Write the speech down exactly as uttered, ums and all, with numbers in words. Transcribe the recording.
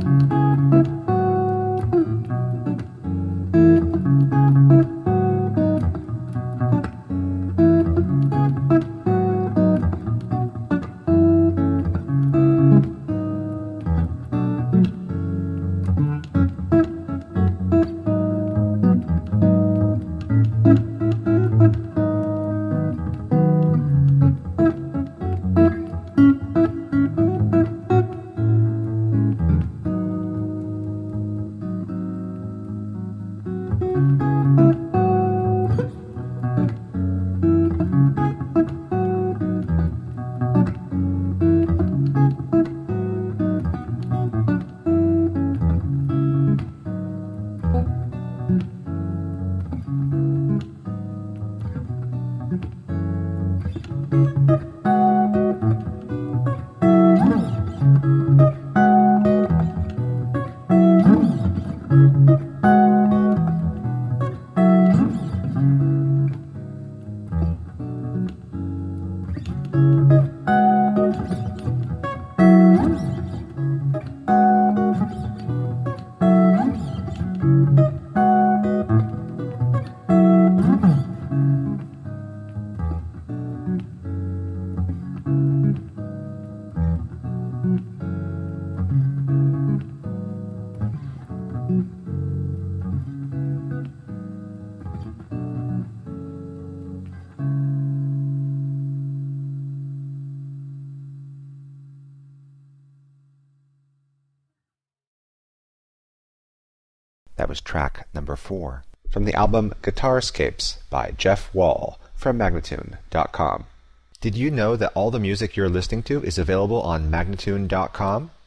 That was track number four from the album Guitarscapes by Jeff Wall from Magnatune dot com. Did you know that all the music you're listening to is available on Magnatune dot com?